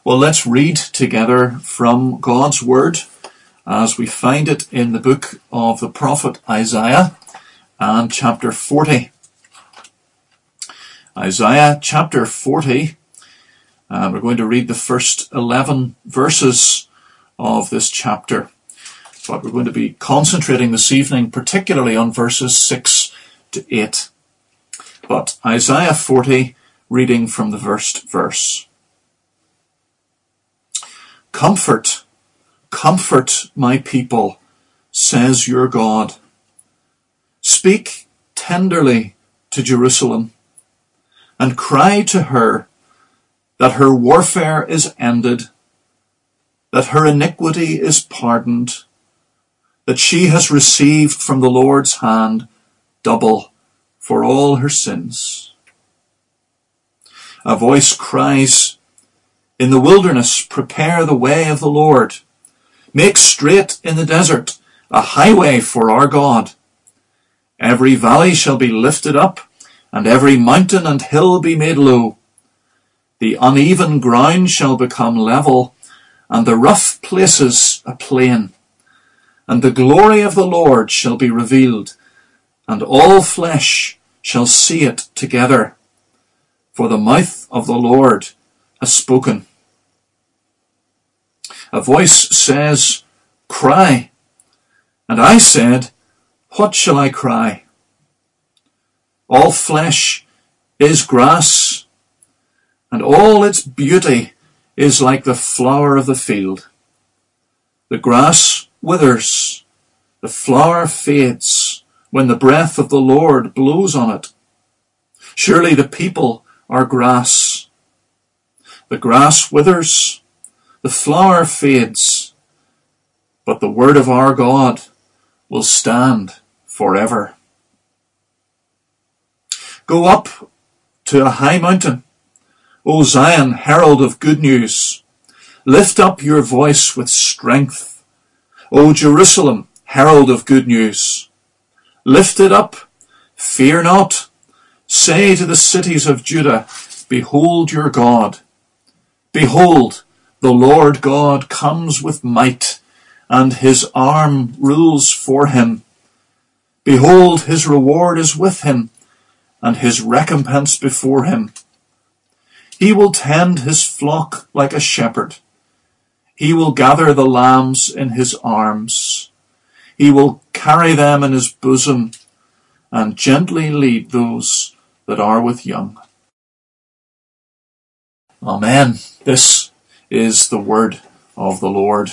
Well, let's read together from God's Word as we find it in the book of the prophet Isaiah and chapter 40. Isaiah chapter 40, and we're going to read the first 11 verses of this chapter. But we're going to be concentrating this evening particularly on verses 6 to 8. But Isaiah 40, reading from the first verse. Comfort, comfort my people, says your God. Speak tenderly to Jerusalem, and cry to her that her warfare is ended, that her iniquity is pardoned, that she has received from the Lord's hand double for all her sins. A voice cries, in the wilderness, prepare the way of the Lord. Make straight in the desert a highway for our God. Every valley shall be lifted up, and every mountain and hill be made low. The uneven ground shall become level, and the rough places a plain. And the glory of the Lord shall be revealed, and all flesh shall see it together. For the mouth of the Lord has spoken. A voice says, cry. And I said, what shall I cry? All flesh is grass, and all its beauty is like the flower of the field. The grass withers, the flower fades, when the breath of the Lord blows on it. Surely the people are grass. The grass withers, the flower fades, but the word of our God will stand forever. Go up to a high mountain, O Zion, herald of good news. Lift up your voice with strength, O Jerusalem, herald of good news. Lift it up, fear not. Say to the cities of Judah, behold your God. Behold, the Lord God comes with might, and his arm rules for him. Behold, his reward is with him, and his recompense before him. He will tend his flock like a shepherd. He will gather the lambs in his arms. He will carry them in his bosom, and gently lead those that are with young. Amen. This is the word of the Lord.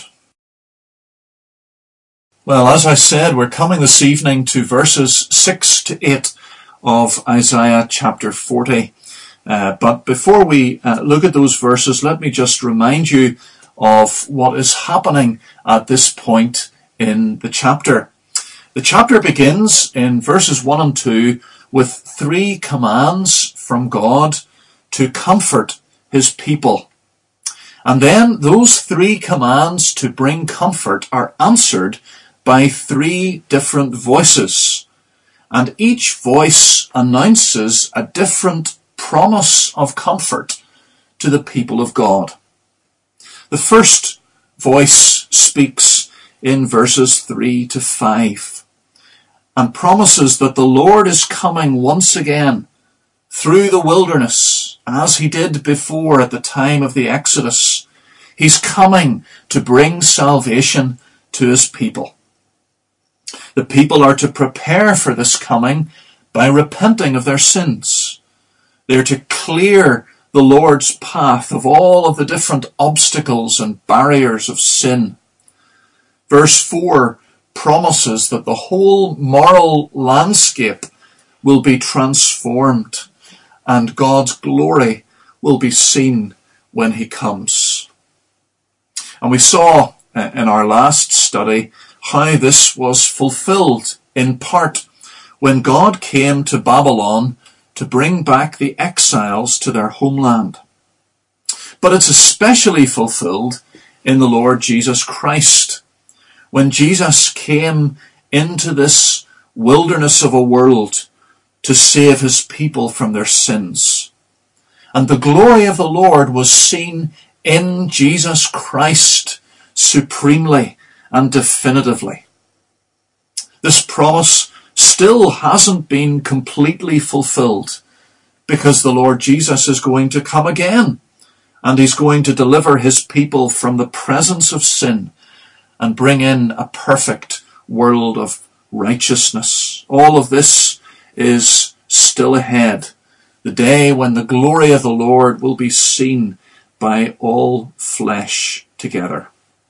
Well, as I said, we're coming this evening to verses 6 to 8 of Isaiah chapter 40. But before we look at those verses, let me just remind you of what is happening at this point in the chapter. The chapter begins in verses 1 and 2 with 3 commands from God to comfort his people. And then those 3 commands to bring comfort are answered by 3 different voices. And each voice announces a different promise of comfort to the people of God. The first voice speaks in verses 3 to 5 and promises that the Lord is coming once again through the wilderness, as he did before at the time of the Exodus. He's coming to bring salvation to his people. The people are to prepare for this coming by repenting of their sins. They're to clear the Lord's path of all of the different obstacles and barriers of sin. Verse 4 promises that the whole moral landscape will be transformed and God's glory will be seen when he comes. And we saw in our last study how this was fulfilled in part when God came to Babylon to bring back the exiles to their homeland. But it's especially fulfilled in the Lord Jesus Christ, when Jesus came into this wilderness of a world to save his people from their sins. And the glory of the Lord was seen in Jesus Christ supremely and definitively. This promise still hasn't been completely fulfilled because the Lord Jesus is going to come again, and he's going to deliver his people from the presence of sin and bring in a perfect world of righteousness. All of this is still ahead, the day when the glory of the Lord will be seen by all flesh together.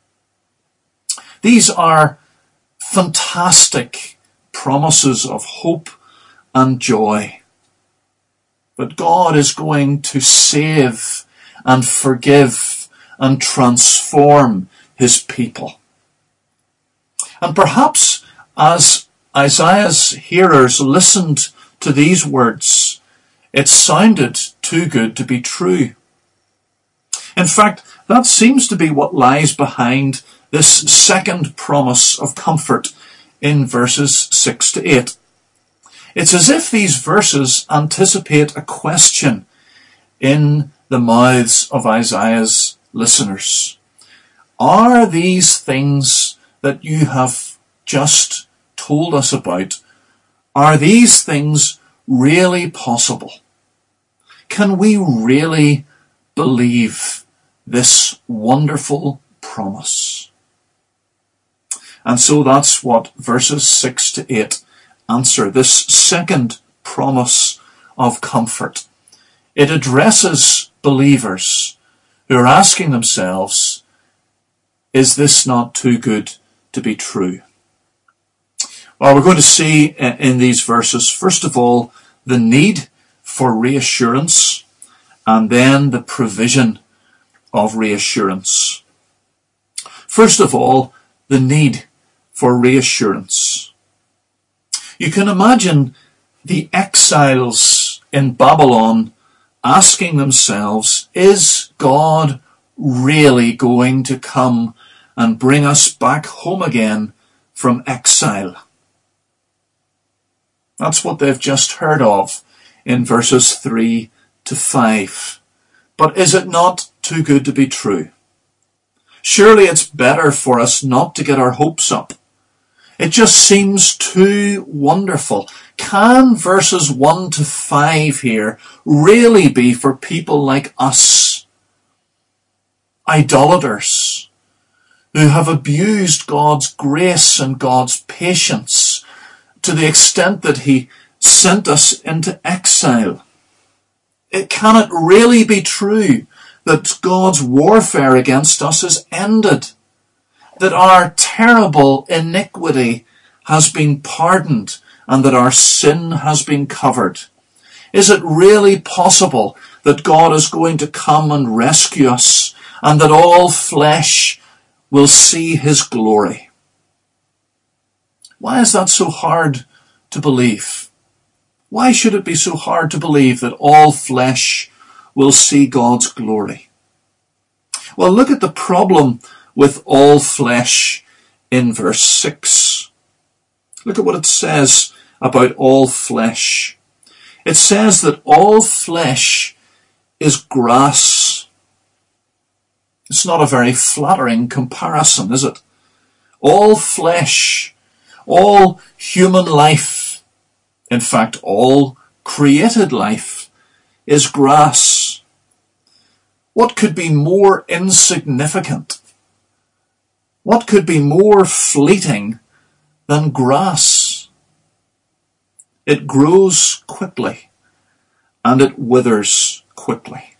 These are fantastic promises of hope and joy. But God is going to save and forgive and transform his people. And perhaps as Isaiah's hearers listened to these words, it sounded too good to be true. In fact, that seems to be what lies behind this second promise of comfort in verses 6 to 8. It's as if these verses anticipate a question in the mouths of Isaiah's listeners. Are these things that you have just told us about, are these things really possible? Can we really believe this wonderful promise? And so that's what verses 6 to 8 answer, this second promise of comfort. It addresses believers who are asking themselves, is this not too good to be true? Well, we're going to see in these verses, first of all, the need for reassurance, and then the provision of reassurance. First of all, the need for reassurance. You can imagine the exiles in Babylon asking themselves, is God really going to come and bring us back home again from exile? That's what they've just heard of in verses 3 to 5. But is it not too good to be true? Surely it's better for us not to get our hopes up. It just seems too wonderful. Can verses 1 to 5 here really be for people like us, idolaters, who have abused God's grace and God's patience to the extent that he sent us into exile? Can it really be true that God's warfare against us is ended? That our terrible iniquity has been pardoned and that our sin has been covered? Is it really possible that God is going to come and rescue us and that all flesh will see his glory? Why is that so hard to believe? Why should it be so hard to believe that all flesh will see God's glory? Well, look at the problem with all flesh in verse 6. Look at what it says about all flesh. It says that all flesh is grass. It's not a very flattering comparison, is it? All flesh, all human life, in fact, all created life is grass. What could be more insignificant? What could be more fleeting than grass? It grows quickly and it withers quickly.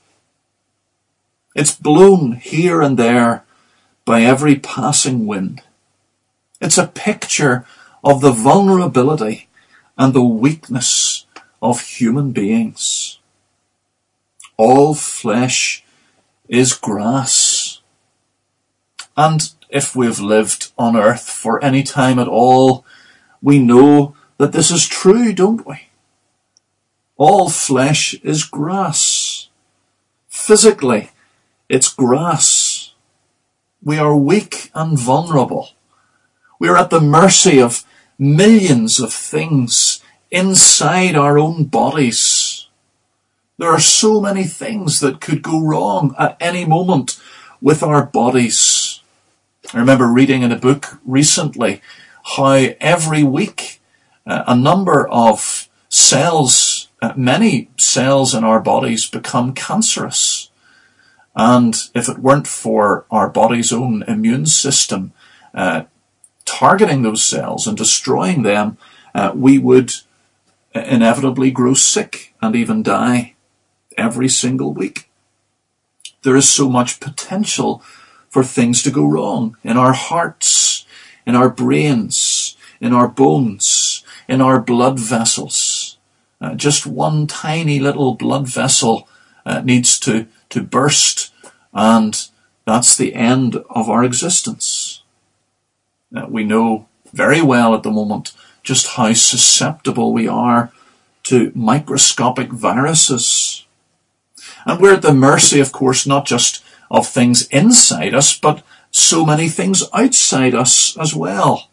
It's blown here and there by every passing wind. It's a picture of the vulnerability and the weakness of human beings. All flesh is grass. And if we've lived on earth for any time at all, we know that this is true, don't we? All flesh is grass. Physically, it's grass. We are weak and vulnerable. We are at the mercy of millions of things inside our own bodies. There are so many things that could go wrong at any moment with our bodies. I remember reading in a book recently how every week a number of cells, many cells in our bodies become cancerous. And if it weren't for our body's own immune system targeting those cells and destroying them, we would inevitably grow sick and even die every single week. There is so much potential for things to go wrong in our hearts, in our brains, in our bones, in our blood vessels. Just one tiny little blood vessel needs to burst, and that's the end of our existence. We know very well at the moment just how susceptible we are to microscopic viruses. And we're at the mercy, of course, not just of things inside us, but so many things outside us as well.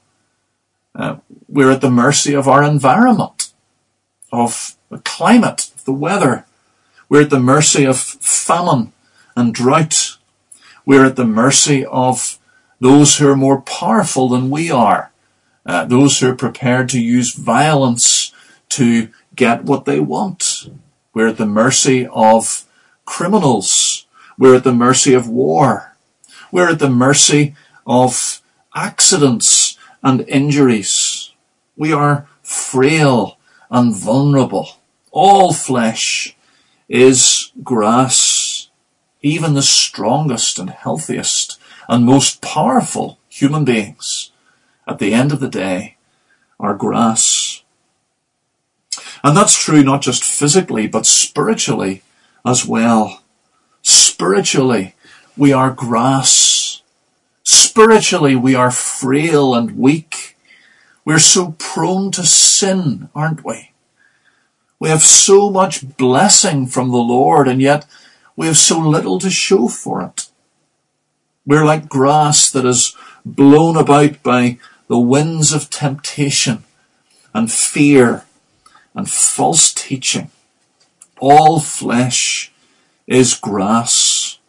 We're at the mercy of our environment, of the climate, the weather. We're at the mercy of famine and drought. We're at the mercy of those who are more powerful than we are, those who are prepared to use violence to get what they want. We're at the mercy of criminals. We're at the mercy of war. We're at the mercy of accidents and injuries. We are frail and vulnerable. All flesh is grass. Even the strongest and healthiest and most powerful human beings, at the end of the day, are grass. And that's true not just physically, but spiritually as well. Spiritually, we are grass. Spiritually, we are frail and weak. We're so prone to sin, aren't we? We have so much blessing from the Lord, and yet we have so little to show for it. We're like grass that is blown about by the winds of temptation and fear and false teaching. All flesh is grass.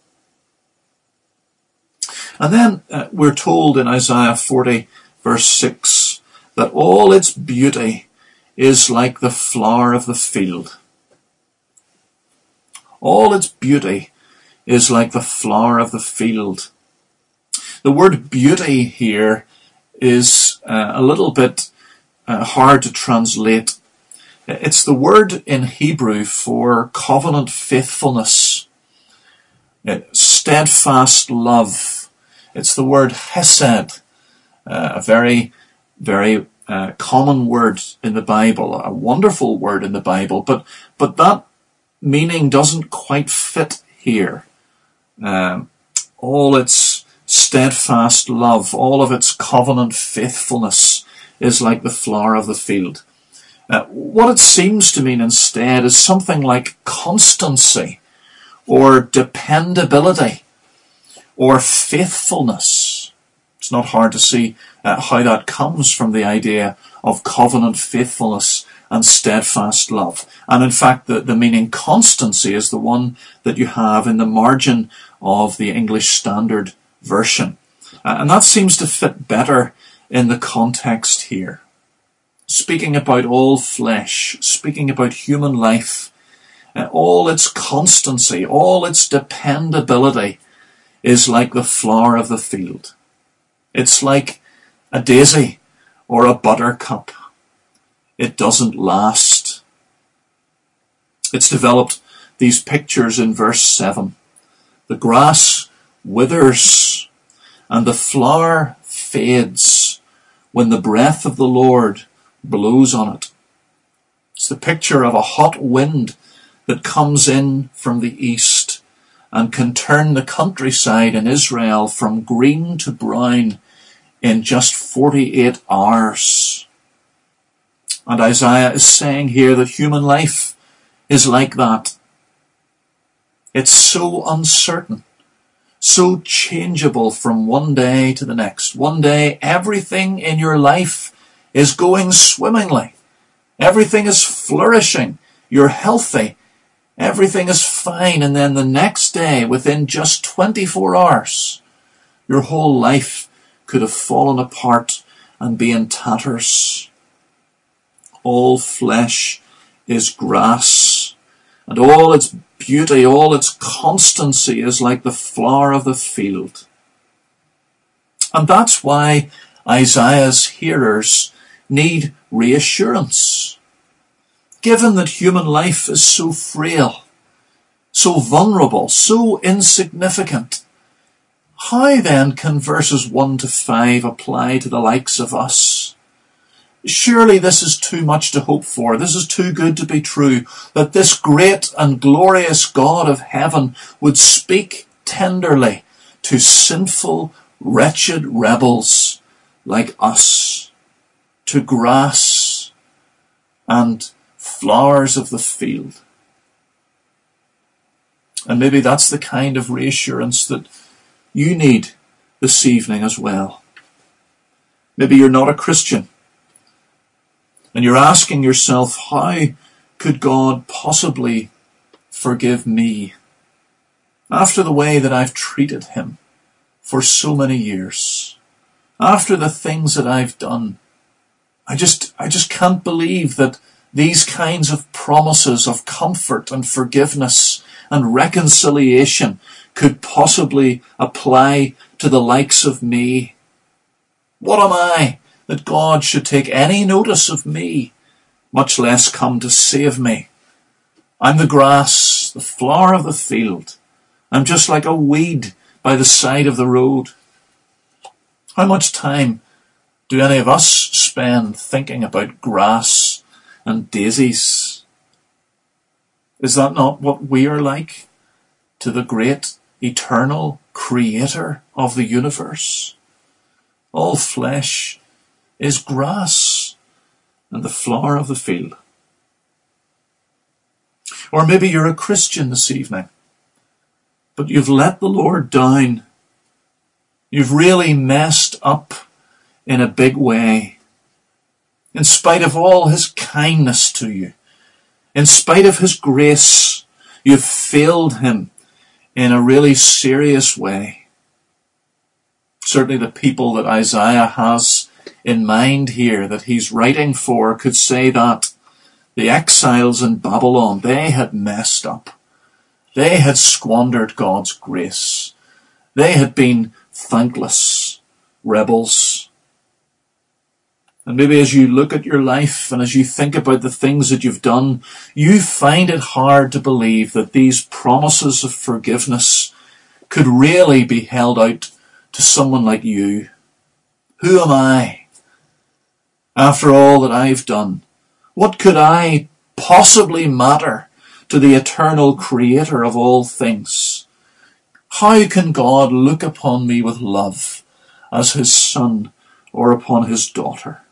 And then we're told in Isaiah 40 verse 6 that all its beauty is like the flower of the field. All its beauty is like the flower of the field. The word beauty here is a little bit hard to translate. It's the word in Hebrew for covenant faithfulness, steadfast love. It's the word hesed, a very, very common word in the Bible, a wonderful word in the Bible, but that meaning doesn't quite fit here. All its steadfast love, all of its covenant faithfulness is like the flower of the field. What it seems to mean instead is something like constancy or dependability or faithfulness. It's not hard to see how that comes from the idea of covenant faithfulness and steadfast love. And in fact, the meaning constancy is the one that you have in the margin of the English Standard Version. And that seems to fit better in the context here. Speaking about all flesh, speaking about human life, all its constancy, all its dependability is like the flower of the field. It's like a daisy or a buttercup. It doesn't last. It's developed these pictures in verse 7. The grass withers and the flower fades when the breath of the Lord blows on it. It's the picture of a hot wind that comes in from the east and can turn the countryside in Israel from green to brown in just 48 hours. And Isaiah is saying here that human life is like that. It's so uncertain, so changeable from one day to the next. One day, everything in your life is going swimmingly. Everything is flourishing. You're healthy. Everything is fine, and then the next day, within just 24 hours, your whole life could have fallen apart and be in tatters. All flesh is grass, and all its beauty, all its constancy is like the flower of the field. And that's why Isaiah's hearers need reassurance. Given that human life is so frail, so vulnerable, so insignificant, how then can verses 1 to 5 apply to the likes of us? Surely this is too much to hope for. This is too good to be true, that this great and glorious God of heaven would speak tenderly to sinful, wretched rebels like us, to grass and flowers of the field. And maybe that's the kind of reassurance that you need this evening as well. Maybe you're not a Christian, and you're asking yourself, how could God possibly forgive me after the way that I've treated him for so many years? After the things that I've done, I just can't believe that these kinds of promises of comfort and forgiveness and reconciliation could possibly apply to the likes of me. What am I that God should take any notice of me, much less come to save me? I'm the grass, the flower of the field. I'm just like a weed by the side of the road. How much time do any of us spend thinking about grass and daisies? Is that not what we are like to the great eternal creator of the universe? All flesh is grass and the flower of the field. Or maybe you're a Christian this evening, but you've let the Lord down. You've really messed up in a big way. In spite of all his kindness to you, in spite of his grace, you've failed him in a really serious way. Certainly the people that Isaiah has in mind here that he's writing for could say that the exiles in Babylon, they had messed up. They had squandered God's grace. They had been thankless rebels. And maybe as you look at your life and as you think about the things that you've done, you find it hard to believe that these promises of forgiveness could really be held out to someone like you. Who am I? After all that I've done, what could I possibly matter to the eternal creator of all things? How can God look upon me with love as his son or upon his daughter?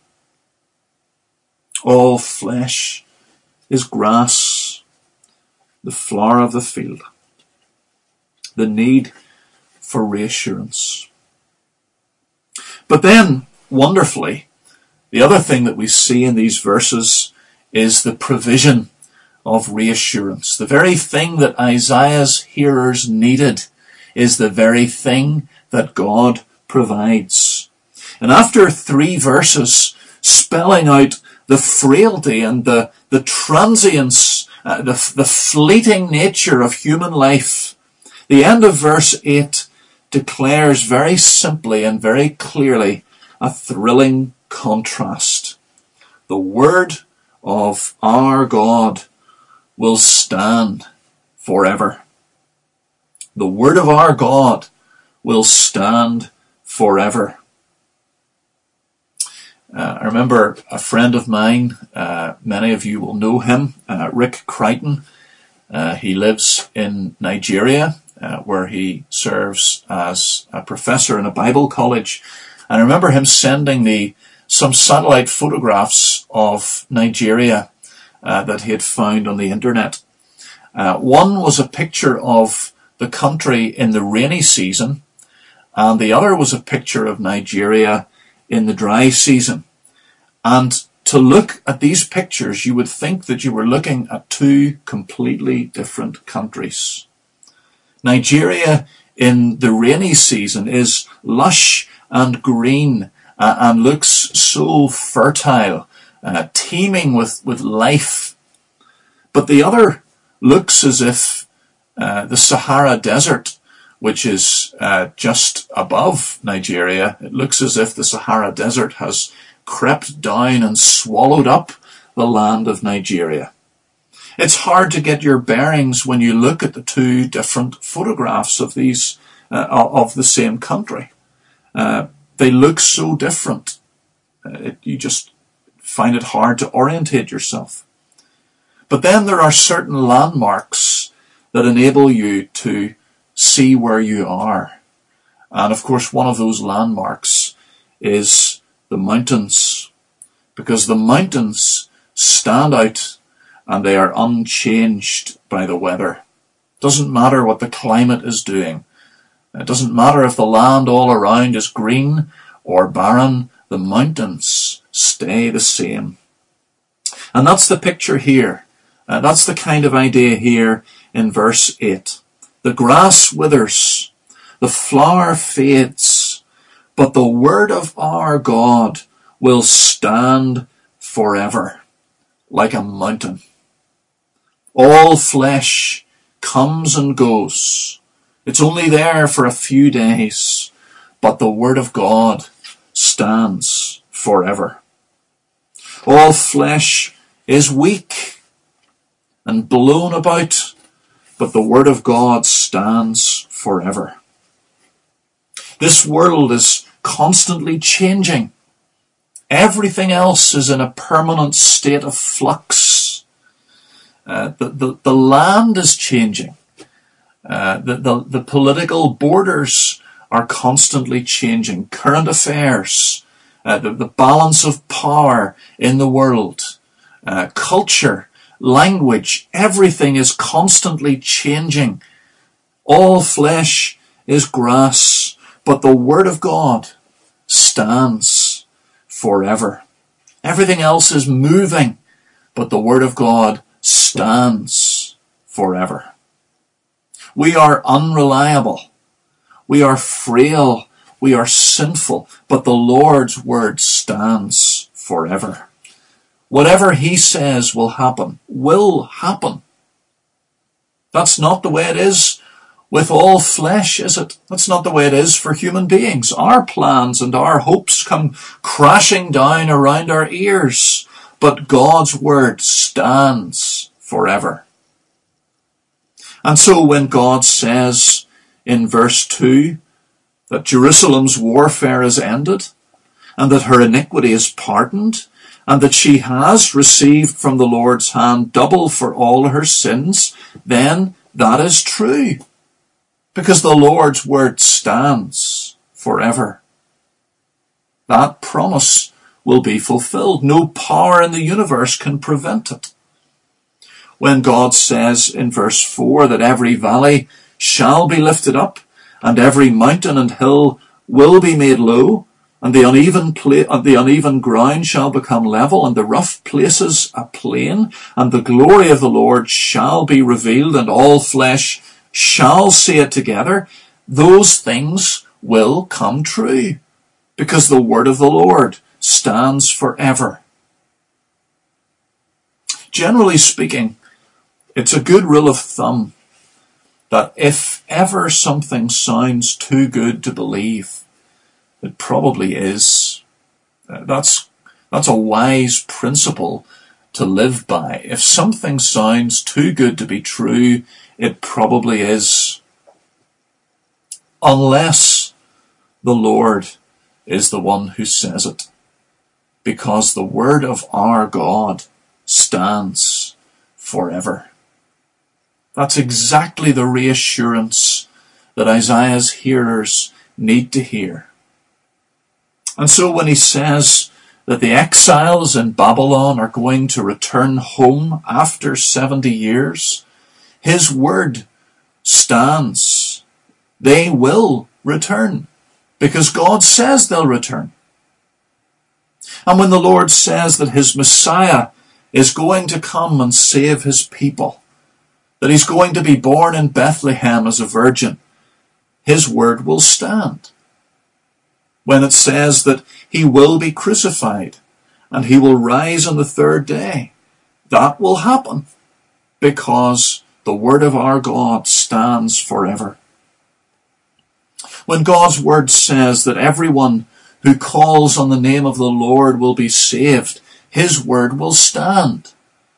All flesh is grass, the flower of the field. The need for reassurance. But then, wonderfully, the other thing that we see in these verses is the provision of reassurance. The very thing that Isaiah's hearers needed is the very thing that God provides. And after 3 verses spelling out the frailty and the transience, the fleeting nature of human life, the end of verse 8 declares very simply and very clearly a thrilling contrast. The word of our God will stand forever. The word of our God will stand forever. I remember a friend of mine, many of you will know him, Rick Crichton. He lives in Nigeria, where he serves as a professor in a Bible college. And I remember him sending me some satellite photographs of Nigeria that he had found on the internet. One was a picture of the country in the rainy season, and the other was a picture of Nigeria in the dry season. And to look at these pictures, you would think that you were looking at two completely different countries. Nigeria in the rainy season is lush and green and looks so fertile, teeming with life. But the other looks as if the Sahara Desert, which is just above Nigeria, it looks as if the Sahara Desert has crept down and swallowed up the land of Nigeria. It's hard to get your bearings when you look at the two different photographs of these of the same country. They look so different. You just find it hard to orientate yourself. But then there are certain landmarks that enable you to see where you are. And of course, one of those landmarks is the mountains, because the mountains stand out and they are unchanged by the weather. It doesn't matter what the climate is doing. It doesn't matter if the land all around is green or barren. The mountains stay the same. And that's the picture here. That's the kind of idea here in verse 8. The grass withers, the flower fades, but the word of our God will stand forever, like a mountain. All flesh comes and goes. It's only there for a few days, but the word of God stands forever. All flesh is weak and blown about, but the word of God stands forever. This world is constantly changing. Everything else is in a permanent state of flux. The land is changing. The political borders are constantly changing. Current affairs, the balance of power in the world, culture, language, everything is constantly changing. All flesh is grass, but the word of God stands forever. Everything else is moving, but the word of God stands forever. We are unreliable. We are frail. We are sinful, but the Lord's word stands forever. Whatever he says will happen, will happen. That's not the way it is with all flesh, is it? That's not the way it is for human beings. Our plans and our hopes come crashing down around our ears, but God's word stands forever. And so when God says in verse 2 that Jerusalem's warfare is ended, and that her iniquity is pardoned, and that she has received from the Lord's hand double for all her sins, then that is true, because the Lord's word stands forever. That promise will be fulfilled. No power in the universe can prevent it. When God says in verse 4 that every valley shall be lifted up, and every mountain and hill will be made low, and the uneven ground shall become level, and the rough places a plain, and the glory of the Lord shall be revealed, and all flesh shall see it together, those things will come true, because the word of the Lord stands forever. Generally speaking, it's a good rule of thumb that if ever something sounds too good to believe, it probably is. That's a wise principle to live by. If something sounds too good to be true, it probably is. Unless the Lord is the one who says it. Because the word of our God stands forever. That's exactly the reassurance that Isaiah's hearers need to hear. And so when he says that the exiles in Babylon are going to return home after 70 years, his word stands. They will return, because God says they'll return. And when the Lord says that his Messiah is going to come and save his people, that he's going to be born in Bethlehem as a virgin, his word will stand. When it says that he will be crucified and he will rise on the third day, that will happen because the word of our God stands forever. When God's word says that everyone who calls on the name of the Lord will be saved, his word will stand.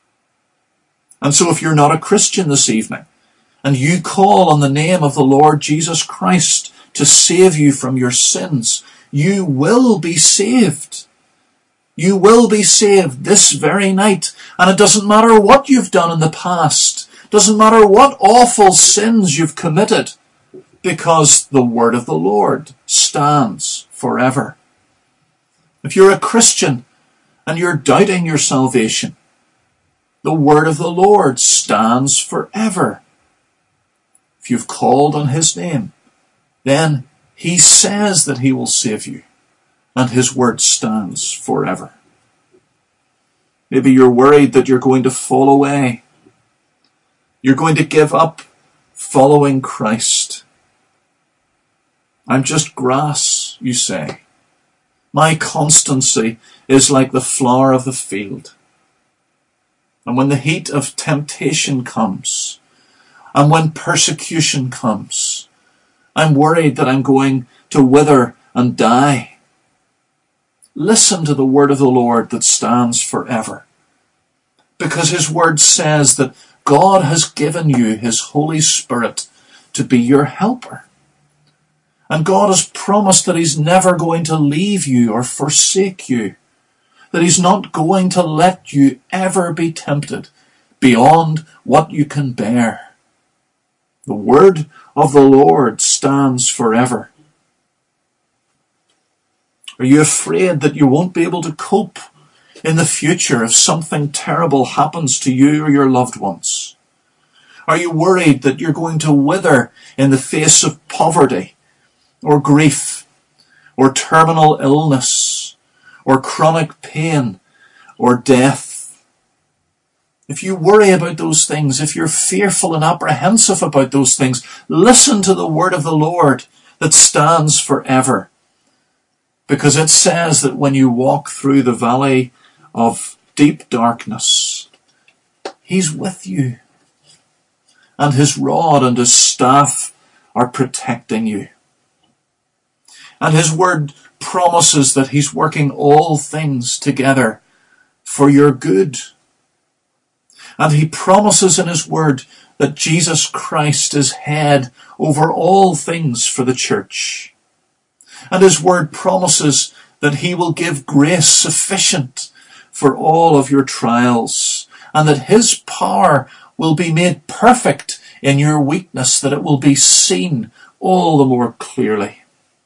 And so if you're not a Christian this evening, and you call on the name of the Lord Jesus Christ to save you from your sins, you will be saved. You will be saved this very night. And it doesn't matter what you've done in the past. It doesn't matter what awful sins you've committed, because the word of the Lord stands forever. If you're a Christian and you're doubting your salvation, the word of the Lord stands forever. If you've called on his name, then he says that he will save you, and his word stands forever. Maybe you're worried that you're going to fall away. You're going to give up following Christ. I'm just grass, you say. My constancy is like the flower of the field. And when the heat of temptation comes, and when persecution comes, I'm worried that I'm going to wither and die. Listen to the word of the Lord that stands forever, because his word says that God has given you his Holy Spirit to be your helper. And God has promised that he's never going to leave you or forsake you, that he's not going to let you ever be tempted beyond what you can bear. The word of the Lord stands forever. Are you afraid that you won't be able to cope in the future if something terrible happens to you or your loved ones? Are you worried that you're going to wither in the face of poverty or grief or terminal illness or chronic pain or death? If you worry about those things, if you're fearful and apprehensive about those things, listen to the word of the Lord that stands forever. Because it says that when you walk through the valley of deep darkness, he's with you. And his rod and his staff are protecting you. And his word promises that he's working all things together for your good. And he promises in his word that Jesus Christ is head over all things for the church. And his word promises that he will give grace sufficient for all of your trials, and that his power will be made perfect in your weakness, that it will be seen all the more clearly.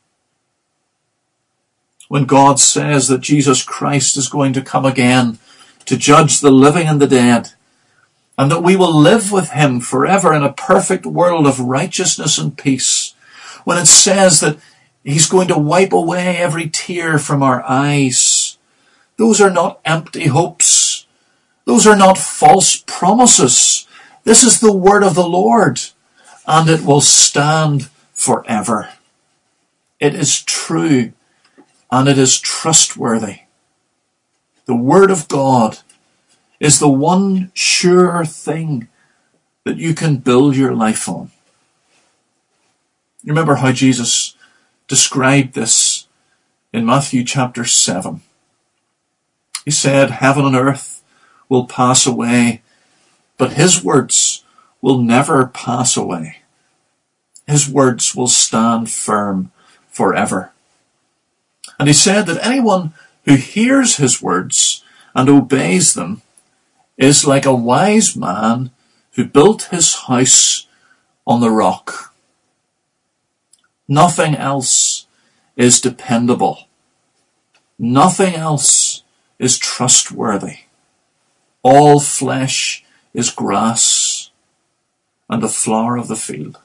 When God says that Jesus Christ is going to come again to judge the living and the dead, and that we will live with him forever in a perfect world of righteousness and peace, when it says that he's going to wipe away every tear from our eyes, those are not empty hopes. Those are not false promises. This is the word of the Lord, and it will stand forever. It is true, and it is trustworthy. The word of God is the one sure thing that you can build your life on. You remember how Jesus described this in Matthew chapter 7. He said, heaven and earth will pass away, but his words will never pass away. His words will stand firm forever. And he said that anyone who hears his words and obeys them is like a wise man who built his house on the rock. Nothing else is dependable. Nothing else is trustworthy. All flesh is grass and the flower of the field.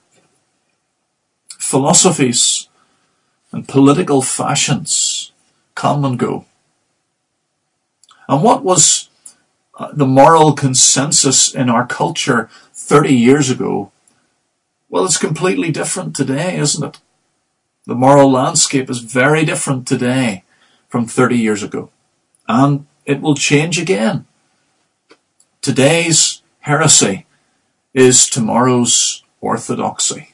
Philosophies and political fashions come and go. And what was the moral consensus in our culture 30 years ago? Well, it's completely different today, isn't it? The moral landscape is very different today from 30 years ago. And it will change again. Today's heresy is tomorrow's orthodoxy.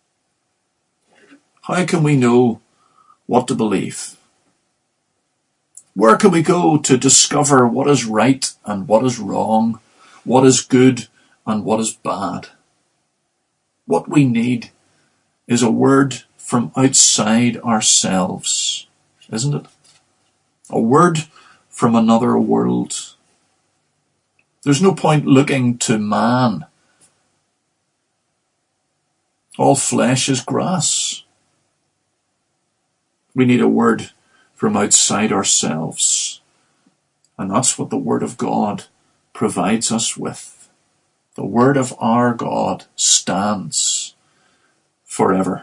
How can we know what to believe? Where can we go to discover what is right and what is wrong, what is good and what is bad? What we need is a word from outside ourselves, isn't it? A word from another world. There's no point looking to man. All flesh is grass. We need a word from outside ourselves. And that's what the Word of God provides us with. The Word of our God stands forever.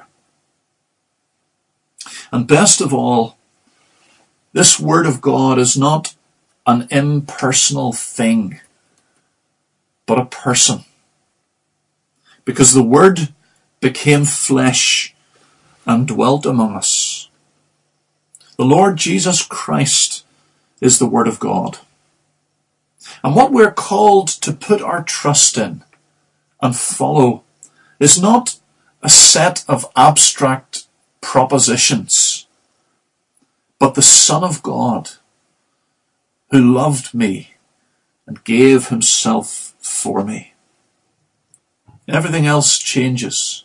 And best of all, this Word of God is not an impersonal thing, but a person. Because the Word became flesh and dwelt among us. The Lord Jesus Christ is the Word of God. And what we're called to put our trust in and follow is not a set of abstract propositions, but the Son of God who loved me and gave himself for me. Everything else changes,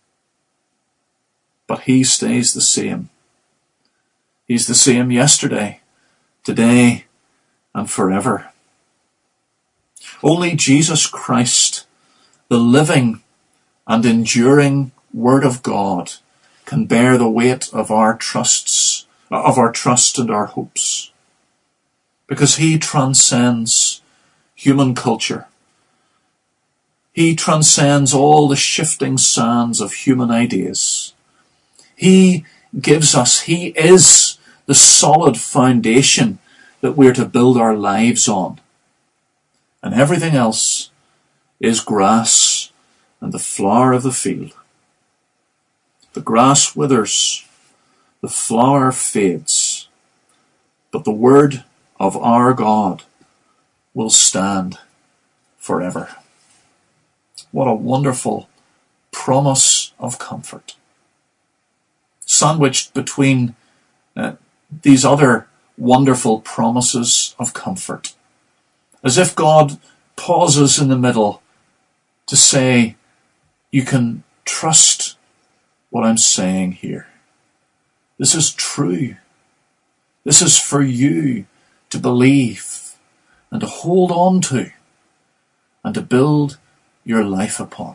but he stays the same. He's the same yesterday, today, and forever. Only Jesus Christ, the living and enduring Word of God, can bear the weight of our trust and our hopes. Because he transcends human culture. He transcends all the shifting sands of human ideas. He gives us, he is the solid foundation that we're to build our lives on. And everything else is grass and the flower of the field. The grass withers, the flower fades, but the word of our God will stand forever. What a wonderful promise of comfort. Sandwiched between these other wonderful promises of comfort. As if God pauses in the middle to say, you can trust what I'm saying here. This is true. This is for you to believe and to hold on to and to build your life upon.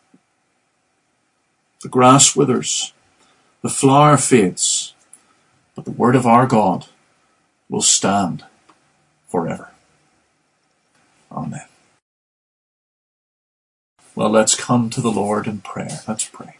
The grass withers, the flower fades, but the word of our God will stand forever. Amen. Well, let's come to the Lord in prayer. Let's pray.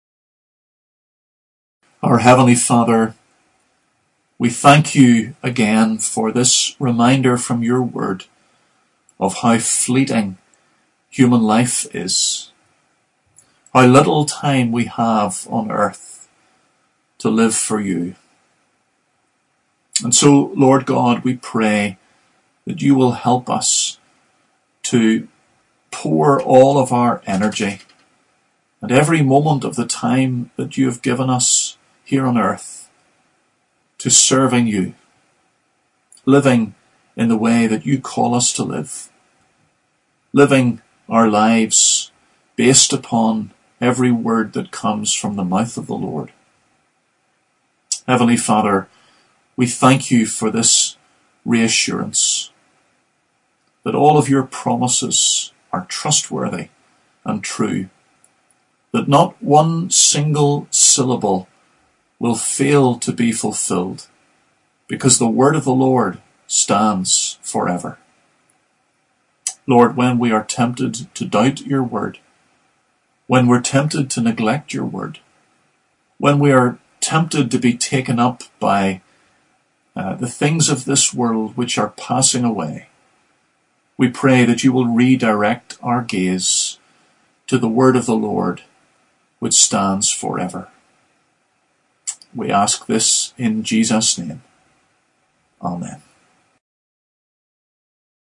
Our Heavenly Father, we thank you again for this reminder from your word of how fleeting human life is, how little time we have on earth to live for you. And so, Lord God, we pray that you will help us to pour all of our energy and every moment of the time that you have given us here on earth to serving you, living in the way that you call us to live, living our lives based upon every word that comes from the mouth of the Lord. Heavenly Father, we thank you for this reassurance that all of your promises are trustworthy and true, that not one single syllable will fail to be fulfilled, because the word of the Lord stands forever. Lord, when we are tempted to doubt your word, when we're tempted to neglect your word, when we are tempted to be taken up by the things of this world which are passing away. We pray that you will redirect our gaze to the word of the Lord, which stands forever. We ask this in Jesus' name. Amen.